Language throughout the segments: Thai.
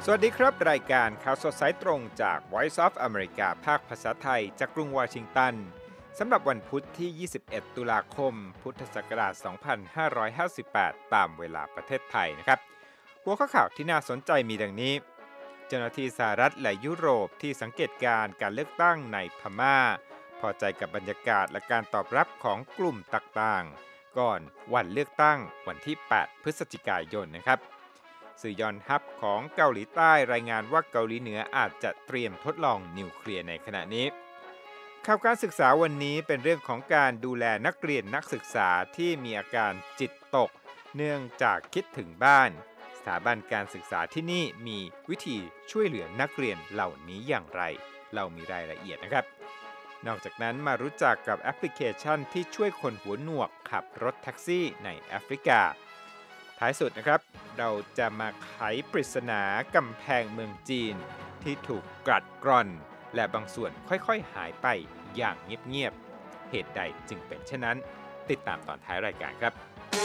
สวัสดีครับรายการข่าวสดสายตรงจาก Voice of America ภาคภาษาไทยจากกรุงวอชิงตันสำหรับวันพุธที่ 21 ตุลาคม พุทธศักราช 2558 ตามเวลาประเทศไทยนะครับหัวข้อข่าวที่น่าสนใจมีดังนี้เจ้าหน้าที่สหรัฐและยุโรปที่สังเกตการเลือกตั้งในพม่าพอใจกับบรรยากาศและการตอบรับของกลุ่มต่างๆก่อนวันเลือกตั้งวันที่ 8 พฤศจิกายนนะครับ สื่อยอนฮับของเกาหลีใต้รายงานว่าเกาหลีเหนืออาจจะเตรียมทดลองนิวเคลียร์ในขณะนี้ข่าวการศึกษาวันนี้เป็นเรื่องของการดูแลนักเรียนนักศึกษาที่มีอาการจิตตกเนื่องจากคิดถึงบ้านสถาบันการศึกษาที่นี่มีวิธีช่วยเหลือนักเรียนเหล่านี้อย่างไรเรามีรายละเอียดนะครับนอกจากนั้นมารู้จักกับแอปพลิเคชันที่ช่วยคนหัวหนวกขับรถแท็กซี่ในแอฟริกาท้ายสุดนะครับเราจะมาไขปริศนากำแพงเมืองจีนที่ถูกกัดกร่อนและบางส่วนค่อยๆหายไปอย่างเงียบๆเหตุใดจึงเป็นเช่นนั้นติดตามตอนท้ายรายการครับ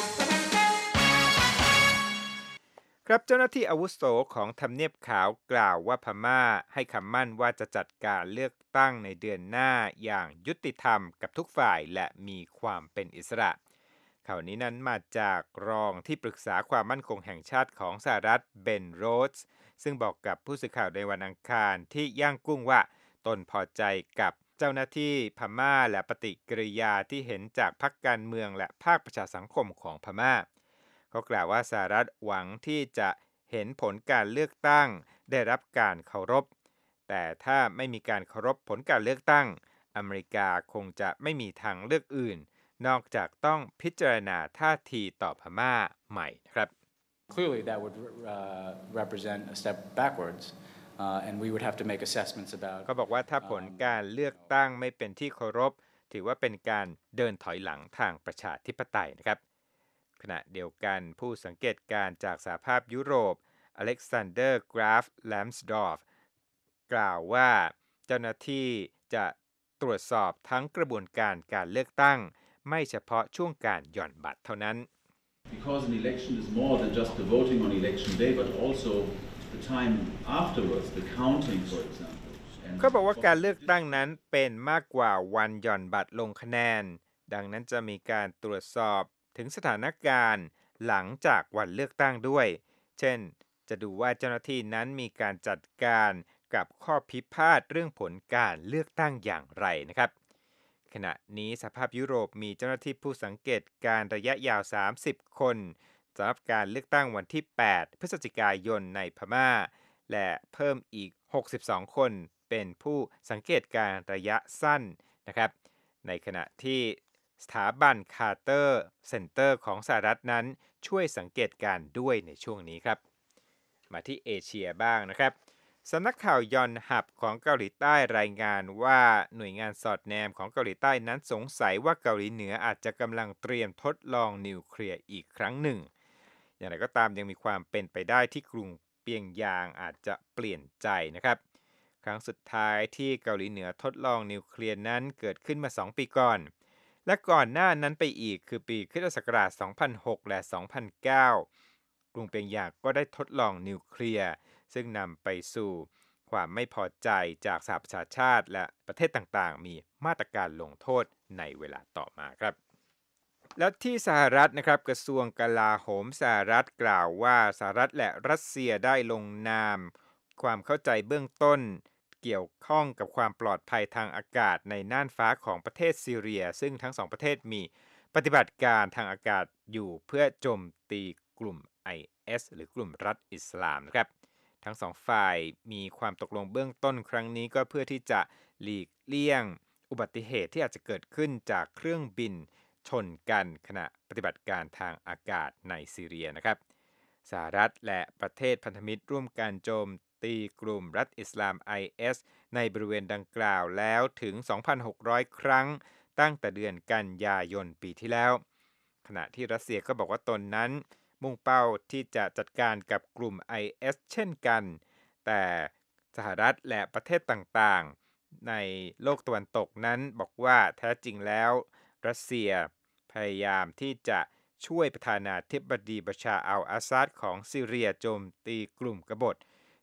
ครับเจ้าหน้าที่อาวุโสของทำเนียบขาวกล่าวว่าพม่าให้คำมั่นว่าจะจัดการเลือกตั้งในเดือนหน้าอย่างยุติธรรมกับทุกฝ่ายและมีความเป็นอิสระข่าวนี้นั้นมาจากรองที่ปรึกษาความมั่นคงแห่งชาติของสหรัฐเบนโรสซึ่งบอกกับผู้สื่อข่าวในวันอังคารที่ย่างกุ้งว่าตนพอใจกับเจ้าหน้าที่พม่าและปฏิกิริยาที่เห็นจากพรรคการเมืองและภาคประชาสังคมของพม่าเขากล่าวว่าสหรัฐหวังที่จะเห็นผลการเลือกตั้งได้รับการเคารพแต่ถ้าไม่มีการเคารพผลการเลือกตั้งอเมริกาคงจะไม่มีทางเลือกอื่นนอกจากต้องพิจารณาท่าทีต่อพม่าใหม่นะครับ Clearly, that would represent a step backwards, and we would have to make assessments about. ก็บอกว่าถ้าผลการเลือกตั้งไม่เป็นที่เคารพถือว่าเป็นการเดินถอยหลังทางประชาธิปไตยนะครับขณะเดียวกันผู้สังเกตการจากสหภาพยุโรปอเล็กซานเดอร์กราฟแลมส์ดอร์ฟกล่าวว่าเจ้าหน้าที่จะตรวจสอบทั้งกระบวนการเลือกตั้งไม่เฉพาะช่วงการหย่อนบัตรเท่านั้น Because an election is more than just the voting on election day, but also the time afterwards, the counting, for example. เขาบอกว่าการเลือกตั้งนั้นเป็นมากกว่าวันหย่อนบัตรลงคะแนนดังนั้นจะมีการตรวจสอบถึงสถานการณ์หลังจากวันเลือกตั้งด้วยเช่นจะดูว่าเจ้าหน้าที่นั้นมีการจัดการกับข้อพิพาทเรื่องผลการเลือกตั้งอย่างไรนะครับขณะนี้สหภาพยุโรปมีเจ้าหน้าที่ผู้สังเกตการระยะยาว30คนสำหรับการเลือกตั้งวันที่8พฤศจิกายนในพม่าและเพิ่มอีก62คนเป็นผู้สังเกตการระยะสั้นนะครับในขณะที่สถาบันคาร์เตอร์เซ็นเตอร์ของสหรัฐนั้นช่วยสังเกตการด้วยในช่วงนี้ครับมาที่เอเชียบ้างนะครับสำนักข่าวยอนฮับของเกาหลีใต้รายงานว่าหน่วยงานสอดแนมของเกาหลีใต้นั้นสงสัยว่าเกาหลีเหนืออาจจะกำลังเตรียมทดลองนิวเคลียร์อีกครั้งหนึ่งอย่างไรก็ตามยังมีความเป็นไปได้ที่กรุงเปียงยางอาจจะเปลี่ยนใจนะครับครั้งสุดท้ายที่เกาหลีเหนือทดลองนิวเคลียร์นั้นเกิดขึ้นมา2ปีก่อนและก่อนหน้านั้นไปอีกคือปีค.ศ. 2006และ2009กรุงเปียงยางก็ได้ทดลองนิวเคลียร์ซึ่งนำไปสู่ความไม่พอใจจากสหประชาชาติและประเทศต่างๆมีมาตรการลงโทษในเวลาต่อมาครับและที่สหรัฐนะครับกระทรวงกลาโหมสหรัฐกล่าวว่าสหรัฐและรัสเซียได้ลงนามความเข้าใจเบื้องต้นเกี่ยวข้องกับความปลอดภัยทางอากาศในน่านฟ้าของประเทศซีเรียซึ่งทั้งสองประเทศมีปฏิบัติการทางอากาศอยู่เพื่อโจมตีกลุ่ม IS หรือกลุ่มรัฐอิสลามนะครับทั้งสองฝ่ายมีความตกลงเบื้องต้นครั้งนี้ก็เพื่อที่จะหลีกเลี่ยงอุบัติเหตุที่อาจจะเกิดขึ้นจากเครื่องบินชนกันขณะปฏิบัติการทางอากาศในซีเรียนะครับสหรัฐและประเทศพันธมิตรร่วมกันโจมตีกลุ่มรัฐอิสลาม IS ในบริเวณดังกล่าวแล้วถึง 2,600 ครั้งตั้งแต่เดือนกันยายนปีที่แล้วขณะที่รัสเซียก็บอกว่าตนนั้นมุ่งเป้าที่จะจัดการกับกลุ่ม IS เช่นกันแต่สหรัฐและประเทศต่างๆในโลกตะวันตกนั้นบอกว่าแท้จริงแล้วรัสเซียพยายามที่จะช่วยประธานาธิบดีบัชาร์อัลอาซาดของซีเรียโจมตีกลุ่มกบฏ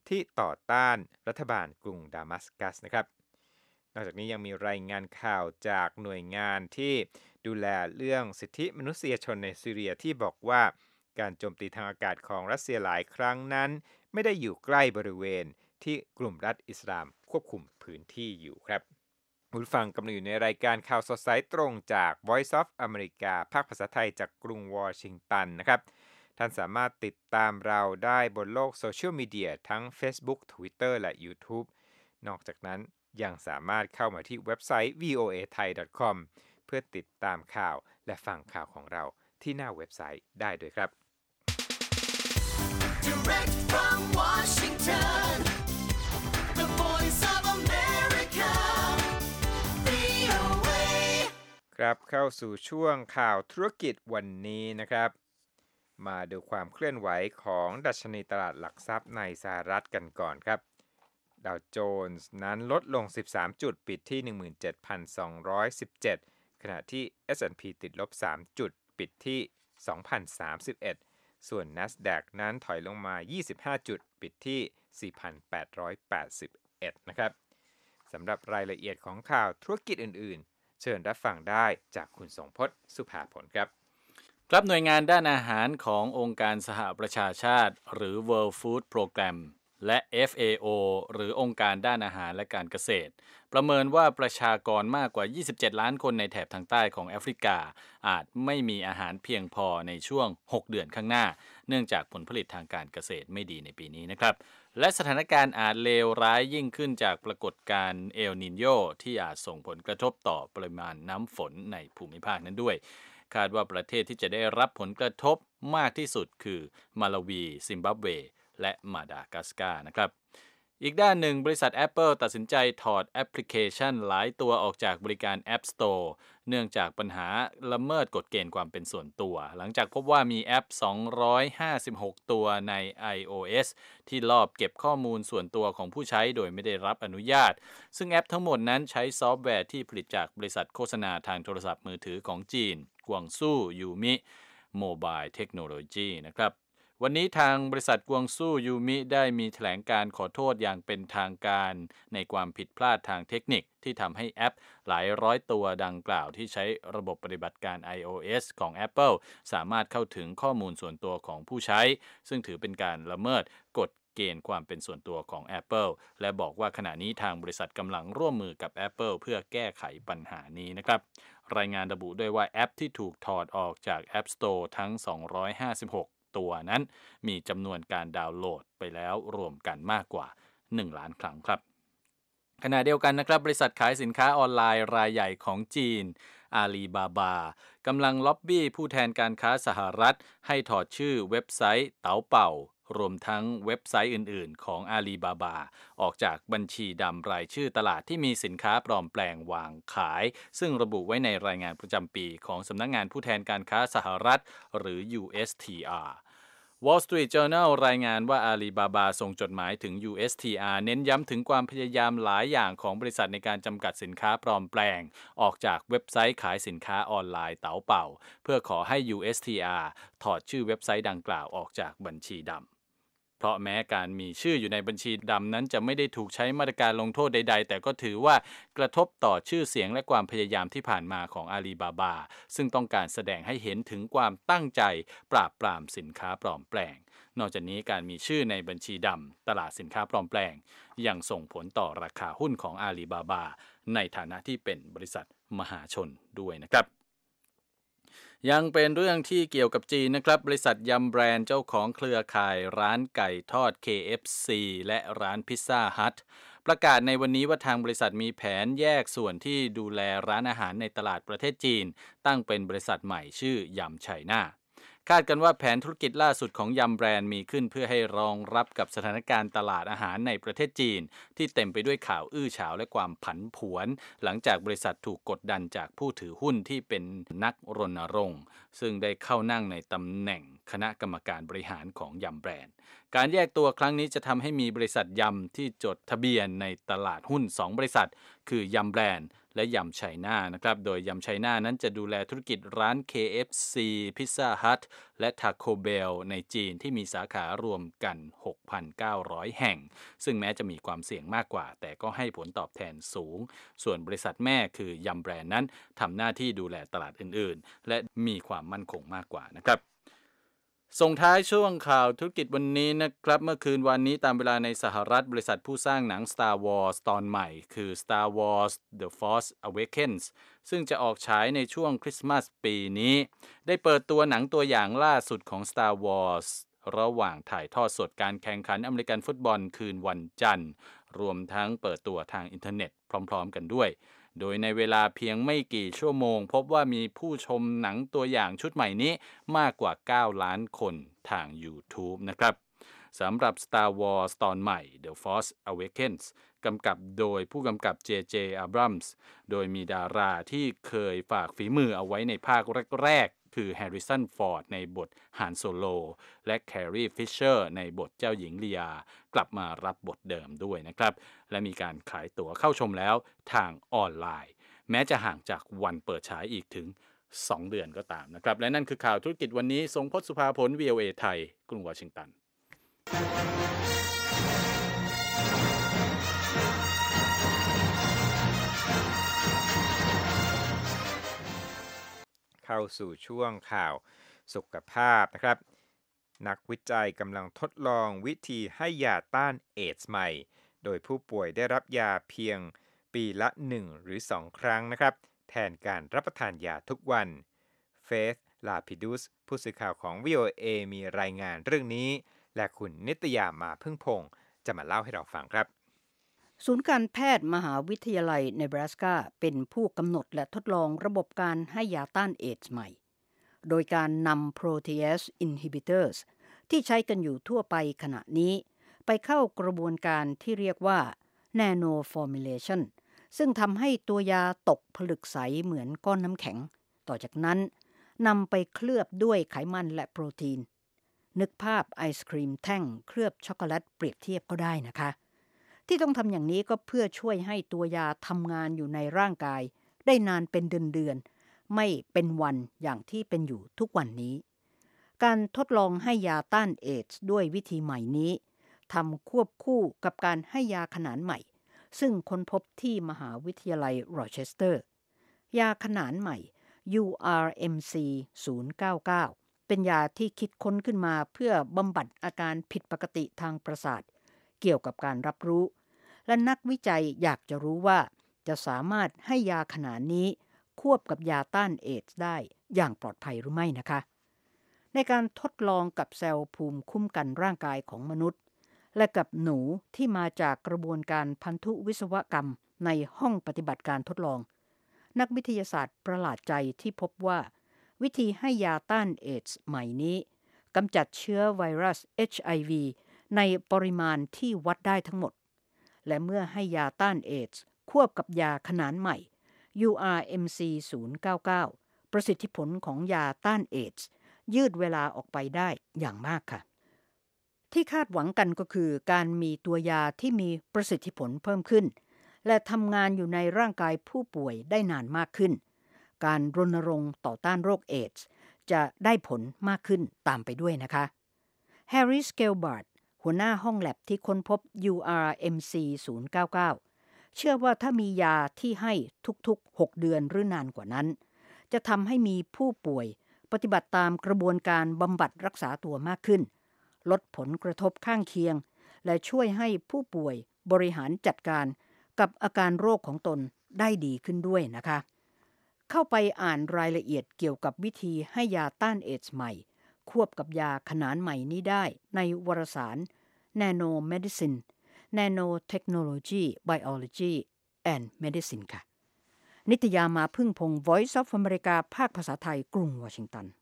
ที่ต่อต้านรัฐบาลกรุงดามัสกัสนะครับนอกจากนี้ยังมีรายงานข่าวจากหน่วยงานที่ดูแลเรื่องสิทธิมนุษยชนในซีเรียที่บอกว่าการโจมตีทางอากาศของรัสเซียหลายครั้งนั้นไม่ได้อยู่ใกล้บริเวณที่กลุ่มรัฐอิสลามควบคุมพื้นที่อยู่ครับคุณฟังกำลังอยู่ในรายการข่าวสดสายตรงจาก Voice of America ภาคภาษาไทยจากกรุงวอชิงตันนะครับท่านสามารถติดตามเราได้บนโลกโซเชียลมีเดียทั้ง Facebook Twitter และ YouTube นอกจากนั้นยังสามารถเข้ามาที่เว็บไซต์ voathai.com เพื่อติดตามข่าวและฟังข่าวของเราที่หน้าเว็บไซต์ได้ด้วยครับ Direct from Washington, the voice of America, VOA. ครับเข้าสู่ช่วงข่าวธุรกิจวันนี้นะครับมาดูความเคลื่อนไหวของดัชนีตลาดหลักทรัพย์ในสหรัฐกันก่อนครับดาวโจนส์นั้นลดลง13จุดปิดที่ 17,217 ขณะที่ S&P ติดลบ3จุดปิดที่ 2,031 ส่วน NASDAQ นั้นถอยลงมา25จุดปิดที่ 4,881 นะครับสำหรับรายละเอียดของข่าวธุรกิจอื่นๆเชิญรับฟังได้จากคุณทรงพจน์สุภาผลครับครับหน่วยงานด้านอาหารขององค์การสหประชาชาติหรือ World Food Program และ FAO หรือองค์การด้านอาหารและการเกษตรประเมินว่าประชากรมากกว่า27ล้านคนในแถบทางใต้ของแอฟริกาอาจไม่มีอาหารเพียงพอในช่วง6เดือนข้างหน้าเนื่องจากผลผลิตทางการเกษตรไม่ดีในปีนี้นะครับและสถานการณ์อาจเลวร้ายยิ่งขึ้นจากปรากฏการณ์เอลนิโญที่อาจส่งผลกระทบต่อปริมาณน้ำฝนในภูมิภาคนั้นด้วยคาดว่าประเทศที่จะได้รับผลกระทบมากที่สุดคือมาลาวีซิมบับเวและมาดากัสการ์นะครับอีกด้านหนึ่งบริษัท Apple ตัดสินใจถอดแอปพลิเคชันหลายตัวออกจากบริการ App Store เนื่องจากปัญหาละเมิดกฎเกณฑ์ความเป็นส่วนตัวหลังจากพบว่ามีแอป256ตัวใน iOS ที่ลอบเก็บข้อมูลส่วนตัวของผู้ใช้โดยไม่ได้รับอนุญาตซึ่งแอปทั้งหมดนั้นใช้ซอฟต์แวร์ที่ผลิตจากบริษัทโฆษณาทางโทรศัพท์มือถือของจีนกวางซู่ยูมิโมบายเทคโนโลยีนะครับวันนี้ทางบริษัทกวางซู่ยูมิได้มีแถลงการขอโทษอย่างเป็นทางการในความผิดพลาดทางเทคนิคที่ทำให้แอปหลายร้อยตัวดังกล่าวที่ใช้ระบบปฏิบัติการ iOS ของ Apple สามารถเข้าถึงข้อมูลส่วนตัวของผู้ใช้ซึ่งถือเป็นการละเมิดกฎเกณฑ์ความเป็นส่วนตัวของ Apple และบอกว่าขณะนี้ทางบริษัทกำลังร่วมมือกับ Apple เพื่อแก้ไขปัญหานี้นะครับรายงานระบุด้วยว่าแอปที่ถูกถอดออกจาก App Store ทั้ง256ตัวนั้นมีจำนวนการดาวน์โหลดไปแล้วรวมกันมากกว่า1ล้านครั้งครับขณะเดียวกันนะครับบริษัทขายสินค้าออนไลน์รายใหญ่ของจีนอาลีบาบากำลังล็อบบี้ผู้แทนการค้าสหรัฐให้ถอดชื่อเว็บไซต์เต๋าเป่ารวมทั้งเว็บไซต์อื่นๆของอาลีบาบาออกจากบัญชีดำรายชื่อตลาดที่มีสินค้าปลอมแปลงวางขายซึ่งระบุไว้ในรายงานประจำปีของสำนักงานผู้แทนการค้าสหรัฐหรือ USTR Wall Street Journal รายงานว่าอาลีบาบาส่งจดหมายถึง USTR เน้นย้ำถึงความพยายามหลายอย่างของบริษัทในการจำกัดสินค้าปลอมแปลงออกจากเว็บไซต์ขายสินค้าออนไลน์เต๋าเป่าเพื่อขอให้ USTR ถอดชื่อเว็บไซต์ดังกล่าวออกจากบัญชีดำเพราะแม้การมีชื่ออยู่ในบัญชีดำนั้นจะไม่ได้ถูกใช้มาตรการลงโทษใดๆแต่ก็ถือว่ากระทบต่อชื่อเสียงและความพยายามที่ผ่านมาของอาลีบาบาซึ่งต้องการแสดงให้เห็นถึงความตั้งใจปราบปรามสินค้าปลอมแปลงนอกจากนี้การมีชื่อในบัญชีดำตลาดสินค้าปลอมแปลงยังส่งผลต่อราคาหุ้นของอาลีบาบาในฐานะที่เป็นบริษัทมหาชนด้วยนะครับยังเป็นเรื่องที่เกี่ยวกับจีนนะครับบริษัทยำแบรนด์เจ้าของเครือข่ายร้านไก่ทอด KFC และร้านพิซซ่าฮัทประกาศในวันนี้ว่าทางบริษัทมีแผนแยกส่วนที่ดูแลร้านอาหารในตลาดประเทศจีนตั้งเป็นบริษัทใหม่ชื่อยำไชน่าคาดกันว่าแผนธุรกิจล่าสุดของยำแบรนด์มีขึ้นเพื่อให้รองรับกับสถานการณ์ตลาดอาหารในประเทศจีนที่เต็มไปด้วยข่าวอื้อฉาวและความผันผวนหลังจากบริษัทถูกกดดันจากผู้ถือหุ้นที่เป็นนักรณรงค์ซึ่งได้เข้านั่งในตำแหน่งคณะกรรมการบริหารของยำแบรนด์การแยกตัวครั้งนี้จะทำให้มีบริษัทยำที่จดทะเบียนในตลาดหุ้น2บริษัทคือยำแบรนด์และยำไชน่านะครับโดยยำไชน่านั้นจะดูแลธุรกิจร้าน KFC Pizza Hut และ Taco Bell ในจีนที่มีสาขารวมกัน 6,900 แห่งซึ่งแม้จะมีความเสี่ยงมากกว่าแต่ก็ให้ผลตอบแทนสูงส่วนบริษัทแม่คือยำแบรนด์นั้นทำหน้าที่ดูแลตลาดอื่นๆและมีความมั่นคงมากกว่านะครับส่งท้ายช่วงข่าวธุรกิจวันนี้นะครับเมื่อคืนวันนี้ตามเวลาในสหรัฐบริษัทผู้สร้างหนัง Star Wars ตอนใหม่คือ Star Wars The Force Awakens ซึ่งจะออกฉายในช่วงคริสต์มาสปีนี้ได้เปิดตัวหนังตัวอย่างล่าสุดของ Star Wars ระหว่างถ่ายทอดสดการแข่งขันอเมริกันฟุตบอลคืนวันจันทร์รวมทั้งเปิดตัวทางอินเทอร์เน็ตพร้อมๆกันด้วยโดยในเวลาเพียงไม่กี่ชั่วโมงพบว่ามีผู้ชมหนังตัวอย่างชุดใหม่นี้มากกว่า 9 ล้านคนทาง YouTube นะครับสำหรับ Star Wars ตอนใหม่ The Force Awakens กำกับโดยผู้กำกับ J.J. Abrams โดยมีดาราที่เคยฝากฝีมือเอาไว้ในภาคแรกๆคือ Harrison Ford ในบท Han Solo และ Carrie Fisher ในบทเจ้าหญิงลียากลับมารับบทเดิมด้วยนะครับและมีการขายตั๋วเข้าชมแล้วทางออนไลน์แม้จะห่างจากวันเปิดฉายอีกถึง2 เดือนก็ตามนะครับและนั่นคือข่าวธุรกิจวันนี้ทรงพจน์สุภาผล VOA ไทยกรุงวอชิงตันเข้าสู่ช่วงข่าวสุขภาพนะครับนักวิจัยกำลังทดลองวิธีให้ยาต้านเอดส์ใหม่โดยผู้ป่วยได้รับยาเพียงปีละ1หรือ2ครั้งนะครับแทนการรับประทานยาทุกวันเฟธลาพิดุสผู้สื่อข่าวของ VOA มีรายงานเรื่องนี้และคุณนิตยามาพึ่งพงษ์จะมาเล่าให้เราฟังครับศูนย์การแพทย์มหาวิทยาลัยเนบราสกาเป็นผู้กำหนดและทดลองระบบการให้ยาต้านเอดส์ใหม่โดยการนำ protease inhibitors ที่ใช้กันอยู่ทั่วไปขณะนี้ไปเข้ากระบวนการที่เรียกว่า nano formulation ซึ่งทำให้ตัวยาตกผลึกใสเหมือนก้อนน้ำแข็งต่อจากนั้นนำไปเคลือบด้วยไขมันและโปรตีนนึกภาพไอศครีมแท่งเคลือบช็อกโกแลตเปรียบเทียบก็ได้นะคะที่ต้องทำอย่างนี้ก็เพื่อช่วยให้ตัวยาทำงานอยู่ในร่างกายได้นานเป็นเดือนๆไม่เป็นวันอย่างที่เป็นอยู่ทุกวันนี้การทดลองให้ยาต้านเอดส์ด้วยวิธีใหม่นี้ทำควบคู่กับการให้ยาขนานใหม่ซึ่งค้นพบที่มหาวิทยาลัยโรเชสเตอร์ยาขนานใหม่ URMC 099เป็นยาที่คิดค้นขึ้นมาเพื่อบำบัดอาการผิดปกติทางประสาทเกี่ยวกับการรับรู้และนักวิจัยอยากจะรู้ว่าจะสามารถให้ยาขนานนี้ควบกับยาต้านเอดส์ได้อย่างปลอดภัยหรือไม่นะคะในการทดลองกับเซลล์ภูมิคุ้มกันร่างกายของมนุษย์และกับหนูที่มาจากกระบวนการพันธุวิศวกรรมในห้องปฏิบัติการทดลองนักวิทยาศาสตร์ประหลาดใจที่พบว่าวิธีให้ยาต้านเอดส์ใหม่นี้กำจัดเชื้อไวรัส HIV ในปริมาณที่วัดได้ทั้งหมดและเมื่อให้ยาต้านเอดส์ควบกับยาขนานใหม่ URMC 099ประสิทธิผลของยาต้านเอดส์ยืดเวลาออกไปได้อย่างมากค่ะที่คาดหวังกันก็คือการมีตัวยาที่มีประสิทธิผลเพิ่มขึ้นและทำงานอยู่ในร่างกายผู้ป่วยได้นานมากขึ้นการรณรงค์ต่อต้านโรคเอดส์จะได้ผลมากขึ้นตามไปด้วยนะคะแฮร์รี่ สเกลบาร์ดหัวหน้าห้องแลบที่ค้นพบ URMC 099เชื่อว่าถ้ามียาที่ให้ทุกๆ6 เดือนหรือนานกว่านั้นจะทำให้มีผู้ป่วยปฏิบัติตามกระบวนการบำบัดรักษาตัวมากขึ้นลดผลกระทบข้างเคียงและช่วยให้ผู้ป่วยบริหารจัดการกับอาการโรคของตนได้ดีขึ้นด้วยนะคะเข้าไปอ่านรายละเอียดเกี่ยวกับวิธีให้ยาต้านเอดส์ใหม่ควบกับยาขนานใหม่นี้ได้ในวารสาร Nano Medicine Nanotechnology Biology and Medicine ค่ะนิตยามาพึ่งพงษ์ Voice of America ภาคภาษาไทยกรุงวอชิงตัน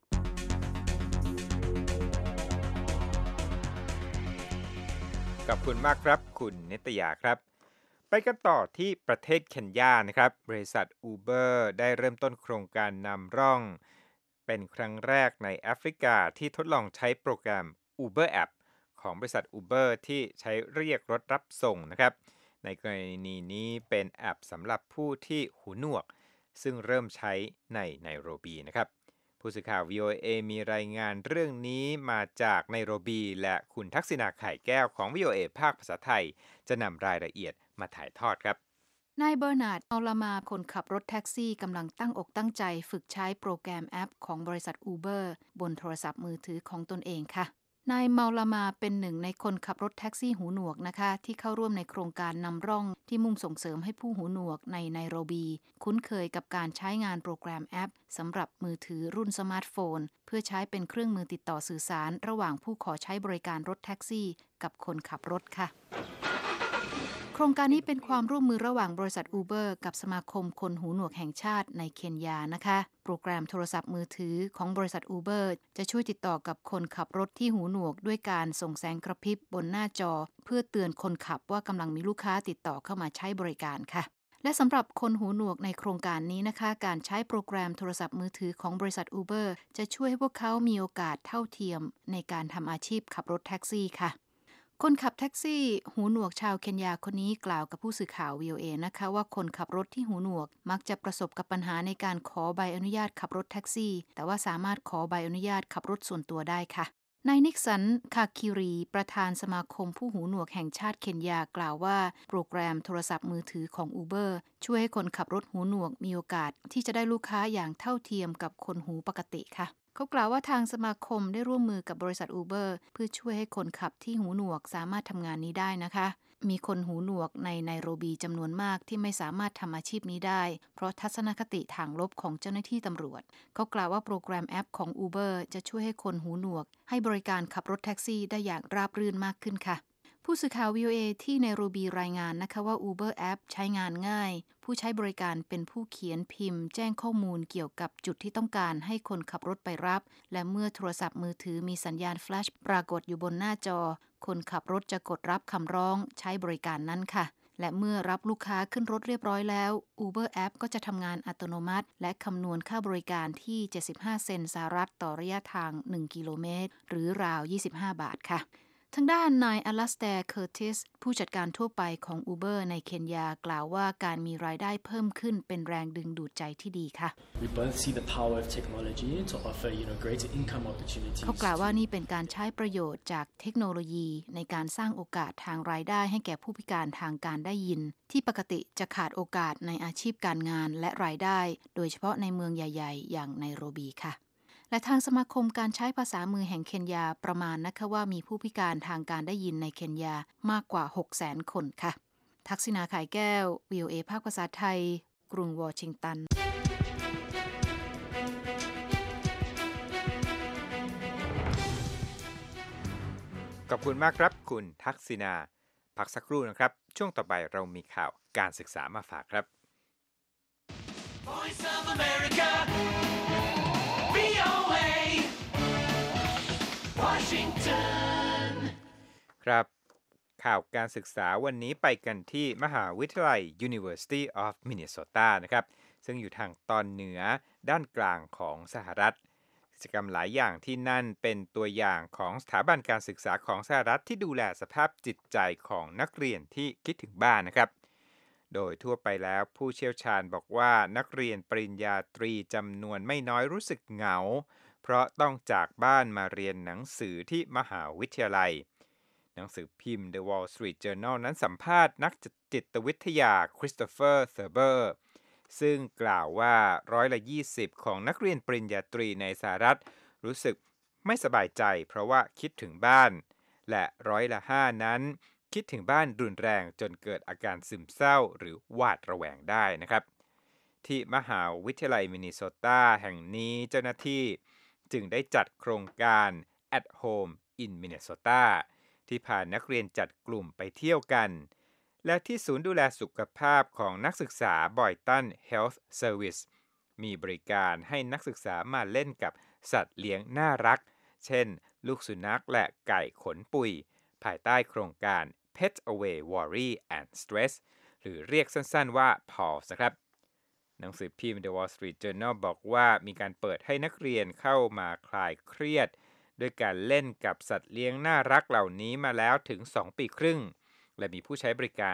ขอบคุณมากครับคุณนิตยาครับไปกันต่อที่ประเทศเคนยานะครับบริษัท Uber ได้เริ่มต้นโครงการนำร่องเป็นครั้งแรกในแอฟริกาที่ทดลองใช้โปรแกรม Uber App ของบริษัท Uber ที่ใช้เรียกรถรับส่งนะครับในกรณีนี้เป็นแอปสำหรับผู้ที่หูหนวกซึ่งเริ่มใช้ในไนโรบีนะครับผู้สื่อข่าว VOA มีรายงานเรื่องนี้มาจากไนโรบีและคุณทักษิณาไข่แก้วของ VOA ภาคภาษาไทยจะนำรายละเอียดมาถ่ายทอดครับนายเบอร์นาร์ดอัลลามาคนขับรถแท็กซี่กำลังตั้งอกตั้งใจฝึกใช้โปรแกรมแอปของบริษัท Uber บนโทรศัพท์มือถือของตนเองค่ะนายเมาลามาเป็นหนึ่งในคนขับรถแท็กซี่หูหนวกนะคะที่เข้าร่วมในโครงการนำร่องที่มุ่งส่งเสริมให้ผู้หูหนวกในไนโรบีคุ้นเคยกับการใช้งานโปรแกรมแอปสำหรับมือถือรุ่นสมาร์ทโฟนเพื่อใช้เป็นเครื่องมือติดต่อสื่อสารระหว่างผู้ขอใช้บริการรถแท็กซี่กับคนขับรถค่ะโครงการนี้เป็นความร่วมมือระหว่างบริษัท Uber กับสมาคมคนหูหนวกแห่งชาติในเคนยานะคะโปรแกรมโทรศัพท์มือถือของบริษัท Uber จะช่วยติดต่อกับคนขับรถที่หูหนวกด้วยการส่งแสงกระพริบบนหน้าจอเพื่อเตือนคนขับว่ากำลังมีลูกค้าติดต่อเข้ามาใช้บริการค่ะและสำหรับคนหูหนวกในโครงการนี้นะคะการใช้โปรแกรมโทรศัพท์มือถือของบริษัท Uber จะช่วยให้พวกเขามีโอกาสเท่าเทียมในการทำอาชีพขับรถแท็กซี่ค่ะคนขับแท็กซี่หูหนวกชาวเคนยาคนนี้กล่าวกับผู้สื่อข่าว VOA นะคะว่าคนขับรถที่หูหนวกมักจะประสบกับปัญหาในการขอใบอนุญาตขับรถแท็กซี่แต่ว่าสามารถขอใบอนุญาตขับรถส่วนตัวได้ค่ะนายนิกสันคาคิรีประธานสมาคมผู้หูหนวกแห่งชาติเคนยากล่าวว่าโปรแกรมโทรศัพท์มือถือของ Uber ช่วยให้คนขับรถหูหนวกมีโอกาสที่จะได้ลูกค้าอย่างเท่าเทียมกับคนหูปกติค่ะเขากล่าวว่าทางสมาคมได้ร่วมมือกับบริษัท Uber เพื่อช่วยให้คนขับที่หูหนวกสามารถทำงานนี้ได้นะคะมีคนหูหนวกในไนโรบีจำนวนมากที่ไม่สามารถทำอาชีพนี้ได้เพราะทัศนคติทางลบของเจ้าหน้าที่ตำรวจเขากล่าวว่าโปรแกรมแอปของ Uber จะช่วยให้คนหูหนวกให้บริการขับรถแท็กซี่ได้อย่างราบรื่นมากขึ้นค่ะผู้สื่อข่าว VOA ที่ไนโรบีรายงานนะคะว่า Uber App ใช้งานง่ายผู้ใช้บริการเป็นผู้เขียนพิมพ์แจ้งข้อมูลเกี่ยวกับจุดที่ต้องการให้คนขับรถไปรับและเมื่อโทรศัพท์มือถือมีสัญญาณแฟลชปรากฏอยู่บนหน้าจอคนขับรถจะกดรับคำร้องใช้บริการนั้นค่ะและเมื่อรับลูกค้าขึ้นรถเรียบร้อยแล้ว Uber App ก็จะทำงานอัตโนมัติและคำนวณค่าบริการที่75 เซนต์สหรัฐต่อระยะทาง1 กิโลเมตรหรือราว25 บาทค่ะทางด้านนายอลัสแตร์เคอร์ติสผู้จัดการทั่วไปของ Uber ในเคนยากล่าวว่าการมีรายได้เพิ่มขึ้นเป็นแรงดึงดูดใจที่ดีค่ะ We both see the power of technology to offer, greater income opportunities. เขากล่าวว่านี่เป็นการใช้ประโยชน์จากเทคโนโลยีในการสร้างโอกาสทางรายได้ให้แก่ผู้พิการทางการได้ยินที่ปกติจะขาดโอกาสในอาชีพการงานและรายได้โดยเฉพาะในเมืองใหญ่ๆอย่างไนโรบีค่ะและทางสมาคมการใช้ภาษามือแห่งเคนยาประมาณนะคะว่ามีผู้พิการทางการได้ยินในเคนยามากกว่า 600,000 คนค่ะทักษิณาขายแก้ว VOA ภาคภาษาไทยกรุงวอชิงตันขอบคุณมากครับคุณทักษิณาพักสักครู่นะครับช่วงต่อไปเรามีข่าวการศึกษามาฝากครับ Voice of America, VOA, Washington. ครับข่าวการศึกษาวันนี้ไปกันที่มหาวิทยาลัย University of Minnesota นะครับซึ่งอยู่ทางตอนเหนือด้านกลางของสหรัฐกิจกรรมหลายอย่างที่นั่นเป็นตัวอย่างของสถาบันการศึกษาของสหรัฐที่ดูแลสภาพจิตใจของนักเรียนที่คิดถึงบ้านนะครับโดยทั่วไปแล้วผู้เชี่ยวชาญบอกว่านักเรียนปริญญาตรีจำนวนไม่น้อยรู้สึกเหงาเพราะต้องจากบ้านมาเรียนหนังสือที่มหาวิทยาลัยหนังสือพิมพ์ The Wall Street Journal นั้นสัมภาษณ์นักจิตวิทยาคริสโตเฟอร์เซอร์เบอร์ซึ่งกล่าวว่า20%ของนักเรียนปริญญาตรีในสหรัฐรู้สึกไม่สบายใจเพราะว่าคิดถึงบ้านและ5%นั้นคิดถึงบ้านรุนแรงจนเกิดอาการซึมเศร้าหรือหวาดระแวงได้นะครับที่มหาวิทยาลัยมินนิโซตาแห่งนี้เจ้าหน้าที่จึงได้จัดโครงการ At Home in Minnesota ที่พานักเรียนจัดกลุ่มไปเที่ยวกันและที่ศูนย์ดูแลสุขภาพของนักศึกษา Boynton Health Service มีบริการให้นักศึกษามาเล่นกับสัตว์เลี้ยงน่ารักเช่นลูกสุนัขและไก่ขนปุยภายใต้โครงการ Pet Away Worry and Stress หรือเรียกสั้นๆว่า PAWS ครับหนังสือพิมพ์ The Wall Street Journal บอกว่ามีการเปิดให้นักเรียนเข้ามาคลายเครียดด้วยการเล่นกับสัตว์เลี้ยงน่ารักเหล่านี้มาแล้วถึง2 ปีครึ่งและมีผู้ใช้บริการ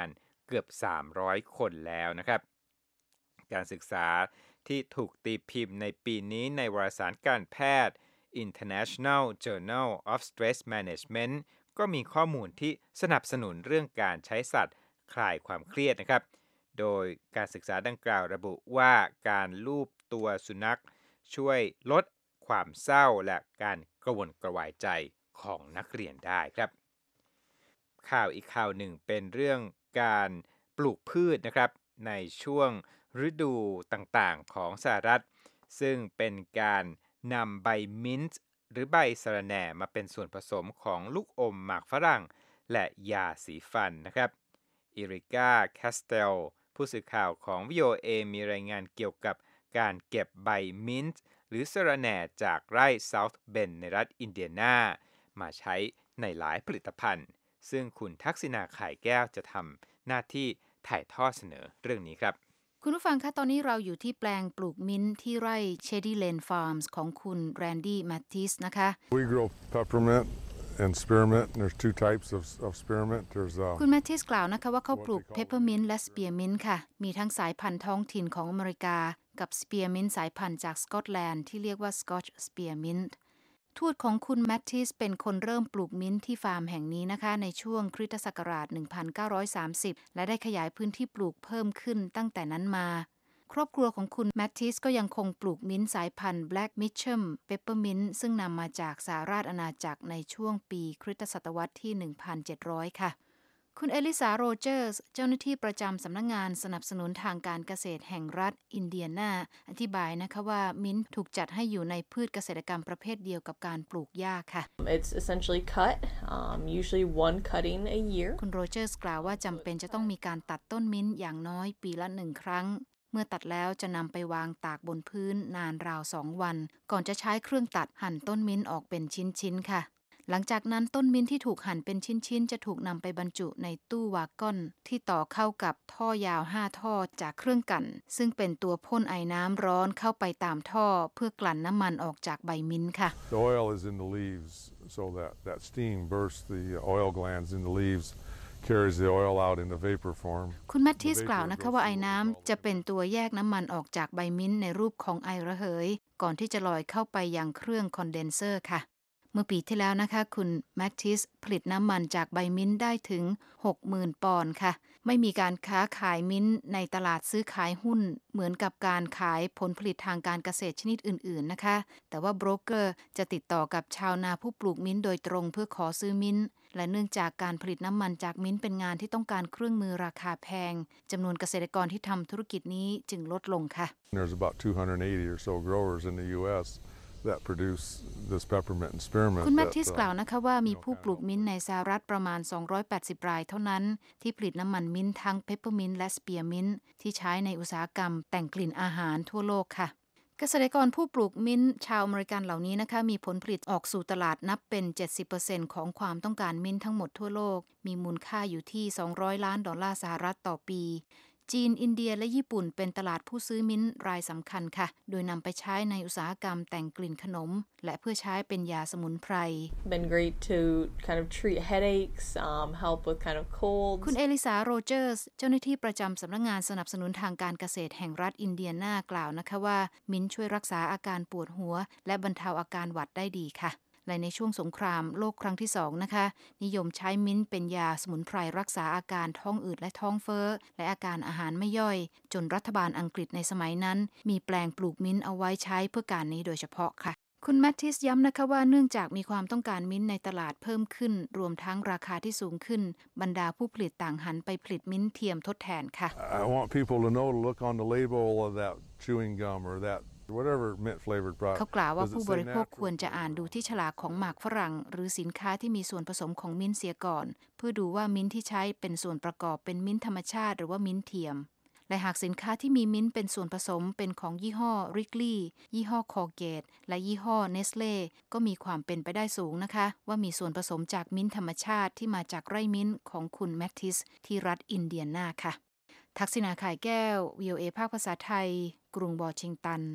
เกือบ300คนแล้วนะครับการศึกษาที่ถูกตีพิมพ์ในปีนี้ในวารสารการแพทย์ International Journal of Stress Management ก็มีข้อมูลที่สนับสนุนเรื่องการใช้สัตว์คลายความเครียดนะครับโดยการศึกษาดังกล่าวระบุว่าการลูบตัวสุนัขช่วยลดความเศร้าและการกระวนกระวายใจของนักเรียนได้ครับข่าวอีกข่าวหนึ่งเป็นเรื่องการปลูกพืชนะครับในช่วงฤดูต่างๆของสหรัฐซึ่งเป็นการนำใบมิ้นท์หรือใบสะระแหน่มาเป็นส่วนผสมของลูกอมหมากฝรั่งและยาสีฟันนะครับอิริกาแคสเตลผู้สื่อข่าวของ VOA มีรายงานเกี่ยวกับการเก็บใบมิ้นท์หรือสะระแหน่จากไร่ South Bend ในรัฐอินเดียนามาใช้ในหลายผลิตภัณฑ์ซึ่งคุณทักษิณา ข่ายแก้วจะทำหน้าที่ถ่ายทอดเสนอเรื่องนี้ครับคุณผู้ฟังคะตอนนี้เราอยู่ที่แปลงปลูกมิ้นท์ที่ไร่ Shady Lane Farms ของคุณแรนดี้แมทธิสนะคะ We grow peppermint and spearmint. There's two types of spearmint. There's คุณแมทธิสกล่าวนะคะว่าเขาปลูก Peppermint และ Spearmint ค่ะมีทั้งสายพันธุ์ท้องถิ่นของอเมริกากับ Spearmint สายพันธุ์จากสกอตแลนด์ที่เรียกว่า Scotch Spearmintทูตของคุณแมทธิสเป็นคนเริ่มปลูกมิ้นท์ที่ฟาร์มแห่งนี้นะคะในช่วงคริสตศักราช 1930 และได้ขยายพื้นที่ปลูกเพิ่มขึ้นตั้งแต่นั้นมาครอบครัวของคุณแมทธิสก็ยังคงปลูกมิ้นท์สายพันธุ์ Black Mitchum Peppermint ซึ่งนำมาจากสหราชอาณาจักรในช่วงปีคริสตศตวรรษที่ 1700 ค่ะคุณเอลิซาโรเจอร์สเจ้าหน้าที่ประจำสำนักงานสนับสนุนทางการเกษตรแห่งรัฐอินเดียนาอธิบายนะคะว่ามิ้นท์ถูกจัดให้อยู่ในพืชเกษตรกรรมประเภทเดียวกับการปลูกหญ้าค่ะ It's essentially cut, usually one cutting a year. คุณโรเจอร์สกล่าวว่าจำเป็นจะต้องมีการตัดต้นมิ้นท์อย่างน้อยปีละ1 ครั้งเมื่อตัดแล้วจะนำไปวางตากบนพื้นนานราว2 วันก่อนจะใช้เครื่องตัดหั่นต้นมิ้นท์ออกเป็นชิ้นๆค่ะหลังจากนั้นต้นมิ้นท์ที่ถูกหั่นเป็นชิ้นๆจะถูกนำไปบรรจุในตู้วากอนที่ต่อเข้ากับท่อยาว5 ท่อจากเครื่องกั่นซึ่งเป็นตัวพ่นไอน้ำร้อนเข้าไปตามท่อเพื่อกลั่นน้ำมันออกจากใบมิ้นท์ค่ะ the oil is in the leaves, so that steam bursts the oil glands in the leaves, carries the oil out in the vapor form. คุณแมทธิสกล่าวนะคะว่าไอน้ำจะเป็นตัวแยกน้ำมันออกจากใบมิ้นท์ในรูปของไอระเหยก่อนที่จะลอยเข้าไปยังเครื่องคอนเดนเซอร์ค่ะเมื่อปีที่แล้วนะคะคุณแมทธิสผลิตน้ำมันจากใบมิ้นท์ได้ถึง 60,000 ปอนด์ค่ะไม่มีการค้าขายมิ้นท์ในตลาดซื้อขายหุ้นเหมือนกับการขายผลผลิตทางการเกษตรชนิดอื่นๆนะคะแต่ว่าโบรกเกอร์จะติดต่อกับชาวนาผู้ปลูกมิ้นท์โดยตรงเพื่อขอซื้อมิ้นท์และเนื่องจากการผลิตน้ำมันจากมิ้นท์เป็นงานที่ต้องการเครื่องมือราคาแพงจำนวนเกษตรกรที่ทำธุรกิจนี้จึงลดลงค่ะ There's about 280 or so growers in the U.S.that produce this peppermint and spearmint. คุณแมทธิสกล่าวนะคะว่ามีผู้ปลูกมิ้นท์ในสหรัฐประมาณ280 รายเท่านั้นที่ผลิตน้ำมันมิ้นท์ทั้งเปปเปอร์มินท์และสเปียร์มินท์ที่ใช้ในอุตสาหกรรมแต่งกลิ่นอาหารทั่วโลกค่ะเกษตรกรผู้ปลูกมิ้นท์ชาวอเมริกันเหล่านี้นะคะมีผลผลิตออกสู่ตลาดนับเป็น 70% ของความต้องการมิ้นท์ทั้งหมดทั่วโลกมีมูลค่าอยู่ที่$200 ล้านสหรัฐต่อปีจีนอินเดียและญี่ปุ่นเป็นตลาดผู้ซื้อมิ้นท์รายสำคัญค่ะโดยนำไปใช้ในอุตสาหกรรมแต่งกลิ่นขนมและเพื่อใช้เป็นยาสมุนไพร Been great to kind of treat headaches, help with kind of colds. คุณเอลิซาโรเจอร์สเจ้าหน้าที่ประจำสำนักงานสนับสนุนทางการเกษตรแห่งรัฐอินเดียนากล่าวนะคะว่ามิ้นท์ช่วยรักษาอาการปวดหัวและบรรเทาอาการหวัดได้ดีค่ะและในช่วงสงครามโลกครั้งที่2นะคะนิยมใช้มิ้นท์เป็นยาสมุนไพรรักษาอาการท้องอืดและท้องเฟ้อและอาการอาหารไม่ย่อยจนรัฐบาลอังกฤษในสมัยนั้นมีแปลงปลูกมิ้นท์เอาไว้ใช้เพื่อการนี้โดยเฉพาะค่ะคุณแมทธิสย้ำนะคะว่าเนื่องจากมีความต้องการมิ้นท์ในตลาดเพิ่มขึ้นรวมทั้งราคาที่สูงขึ้นบรรดาผู้ผลิตต่างหันไปผลิตมิ้นท์เทียมทดแทนค่ะ I want people to know to look on the label of that chewing gum or that whatever mint flavored product. เขากล่าวว่าผู้บริโภคควรจะอ่านดูที่ฉลากของหมากฝรั่งหรือสินค้าที่มีส่วนผสมของมิ้นท์เสียก่อนเพื่อดูว่ามิ้นท์ที่ใช้เป็นส่วนประกอบเป็นมิ้นท์ธรรมชาติหรือว่ามิ้นท์เทียมและหากสินค้าที่มีมิ้นท์เป็นส่วนผสมเป็นของยี่ห้อ Wrigley ยี่ห้อ Colgate และยี่ห้อ Nestle ก็มีความเป็นไปได้สูงนะคะว่ามีส่วนผสมจากมิ้นท์ธรรมชาติที่มาจากไร่มิ้นท์ของคุณแมทธิสที่รัฐอินเดียนาค่ะทักษิณา ข่ายแก้ว VOA ภาคภาษาไทยกรุงวอชิงตัน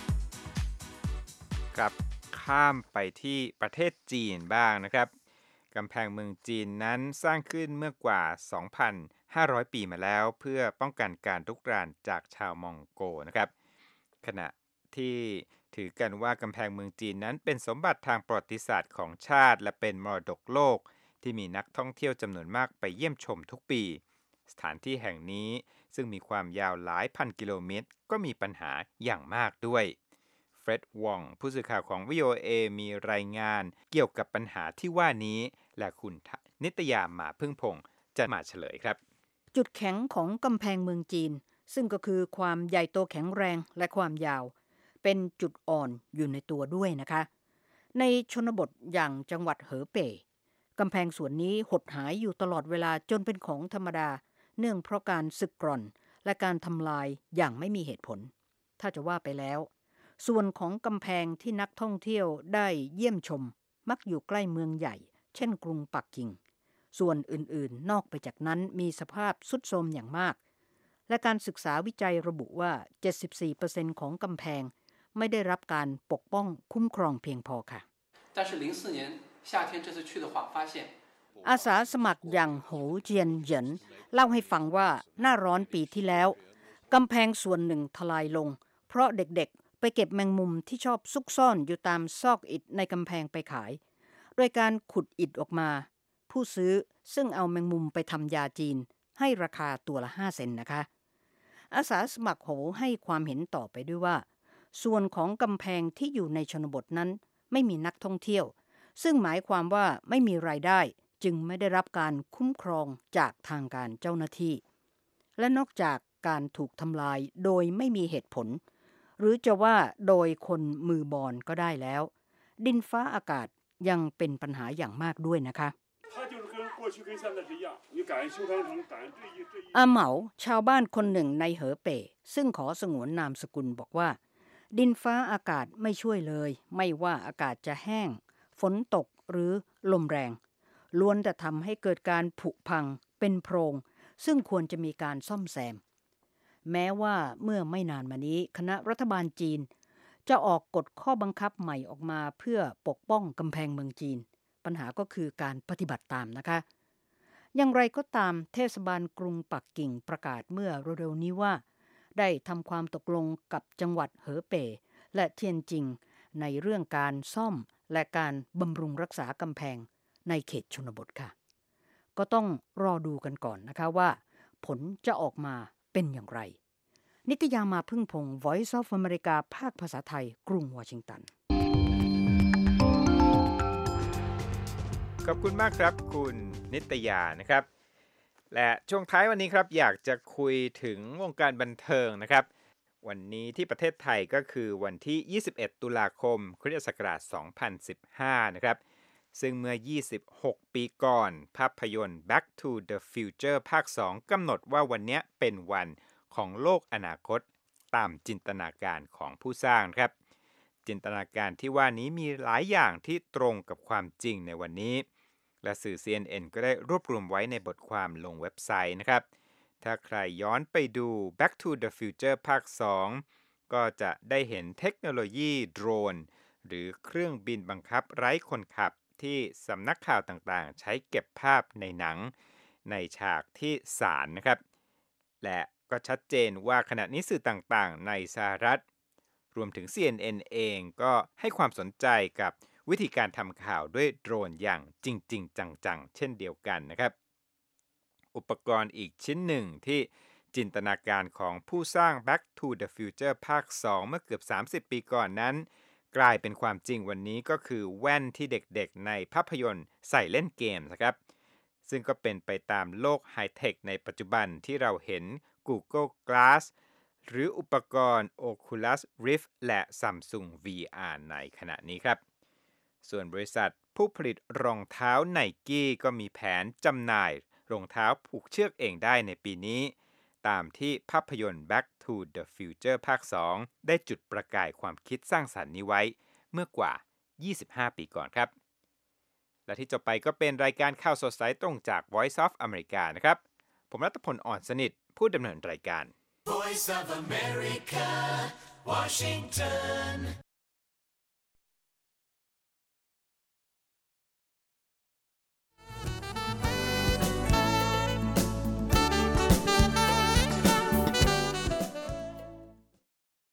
ครับข้ามไปที่ประเทศจีนบ้างนะครับกำแพงเมืองจีนนั้นสร้างขึ้นเมื่อกว่า 2,500 ปีมาแล้วเพื่อป้องกันการรุกรานจากชาวมองโกนะครับขณะที่ถือกันว่ากำแพงเมืองจีนนั้นเป็นสมบัติทางประวัติศาสตร์ของชาติและเป็นมรดกโลกที่มีนักท่องเที่ยวจำนวนมากไปเยี่ยมชมทุกปีสถานที่แห่งนี้ซึ่งมีความยาวหลายพันกิโลเมตรก็มีปัญหาอย่างมากด้วยเฟร็ดวองผู้สื่อข่าวของ VOA มีรายงานเกี่ยวกับปัญหาที่ว่านี้และคุณนิตยามาพึ่งพงษ์จะมาเฉลยครับจุดแข็งของกำแพงเมืองจีนซึ่งก็คือความใหญ่โตแข็งแรงและความยาวเป็นจุดอ่อนอยู่ในตัวด้วยนะคะในชนบทอย่างจังหวัดเหอเป่กำแพงส่วนนี้หดหายอยู่ตลอดเวลาจนเป็นของธรรมดาเนื่องเพราะการสึกกร่อนและการทำลายอย่างไม่มีเหตุผลถ้าจะว่าไปแล้วส่วนของกำแพงที่นักท่องเที่ยวได้เยี่ยมชมมักอยู่ใกล้เมืองใหญ่เช่นกรุงปักกิ่งส่วนอื่นๆนอกไปจากนั้นมีสภาพทรุดโทรมอย่างมากและการศึกษาวิจัยระบุว่า 74% ของกำแพงไม่ได้รับการปกป้องคุ้มครองเพียงพอค่ะอาสาสมัครอย่างโหเจียนเหยินเล่าให้ฟังว่าหน้าร้อนปีที่แล้วกำแพงส่วนหนึ่งทลายลงเพราะเด็กๆไปเก็บแมงมุมที่ชอบซุกซ่อนอยู่ตามซอกอิฐในกำแพงไปขายโดยการขุดอิฐออกมาผู้ซื้อซึ่งเอาแมงมุมไปทำยาจีนให้ราคาตัวละ5 เซนต์นะคะอาสาสมัครโหให้ความเห็นต่อไปด้วยว่าส่วนของกำแพงที่อยู่ในชนบทนั้นไม่มีนักท่องเที่ยวซึ่งหมายความว่าไม่มีรายได้จึงไม่ได้รับการคุ้มครองจากทางการเจ้าหน้าที่และนอกจากการถูกทำลายโดยไม่มีเหตุผลหรือจะว่าโดยคนมือบอลก็ได้แล้วดินฟ้าอากาศยังเป็นปัญหาอย่างมากด้วยนะคะอาเหมาชาวบ้านคนหนึ่งในเหอเป่ซึ่งขอสงวนนามสกุลบอกว่าดินฟ้าอากาศไม่ช่วยเลยไม่ว่าอากาศจะแห้งฝนตกหรือลมแรงล้วนแต่ทำให้เกิดการผุพังเป็นโพรงซึ่งควรจะมีการซ่อมแซมแม้ว่าเมื่อไม่นานมานี้คณะรัฐบาลจีนจะออกกฎข้อบังคับใหม่ออกมาเพื่อปกป้องกำแพงเมืองจีนปัญหาก็คือการปฏิบัติตามนะคะอย่างไรก็ตามเทศบาลกรุงปักกิ่งประกาศเมื่อเร็วๆนี้ว่าได้ทำความตกลงกับจังหวัดเหอเป่และเทียนจิงในเรื่องการซ่อมและการบำรุงรักษากำแพงในเขตชนบทค่ะก็ต้องรอดูกันก่อนนะคะว่าผลจะออกมาเป็นอย่างไรนิตยามาพึ่งพงษ์ Voice of America ภาคภาษาไทยกรุงวอชิงตันขอบคุณมากครับคุณนิตยานะครับและช่วงท้ายวันนี้ครับอยากจะคุยถึงวงการบันเทิงนะครับวันนี้ที่ประเทศไทยก็คือวันที่21ตุลาคมคริสตศักราช2015นะครับซึ่งเมื่อ26ปีก่อนภาพยนตร์ Back to the Future ภาค 2 กำหนดว่าวันนี้เป็นวันของโลกอนาคตตามจินตนาการของผู้สร้างครับจินตนาการที่ว่านี้มีหลายอย่างที่ตรงกับความจริงในวันนี้และสื่อ CNN ก็ได้รวบรวมไว้ในบทความลงเว็บไซต์นะครับถ้าใครย้อนไปดู Back to the Future ภาค 2 ก็จะได้เห็นเทคโนโลยีโดรนหรือเครื่องบินบังคับไร้คนขับที่สำนักข่าวต่างๆใช้เก็บภาพในหนังในฉากที่ศาลนะครับและก็ชัดเจนว่าขณะนี้สื่อต่างๆในสหรัฐรวมถึง CNN เองก็ให้ความสนใจกับวิธีการทำข่าวด้วยโดรนอย่างจริงๆจังๆเช่นเดียวกันนะครับอุปกรณ์อีกชิ้นหนึ่งที่จินตนาการของผู้สร้าง Back to the Future ภาค 2 เมื่อเกือบ30ปีก่อนนั้นกลายเป็นความจริงวันนี้ก็คือแว่นที่เด็กๆในภาพยนตร์ใส่เล่นเกมนะครับซึ่งก็เป็นไปตามโลกไฮเทคในปัจจุบันที่เราเห็น Google Glass หรืออุปกรณ์ Oculus Rift และ Samsung VR ในขณะนี้ครับส่วนบริษัทผู้ผลิตรองเท้า Nike ก็มีแผนจำหน่ายรองเท้าผูกเชือกเองได้ในปีนี้ตามที่ภาพยนตร์ Back to the Future ภาค 2 ได้จุดประกายความคิดสร้างสรรค์นี้ไว้เมื่อกว่า25ปีก่อนครับและที่จบไปก็เป็นรายการข่าวสดสายตรงจาก Voice of America นะครับผมรัตพล อ่อนสนิทผู้ดำเนินรายการ Voice of America Washington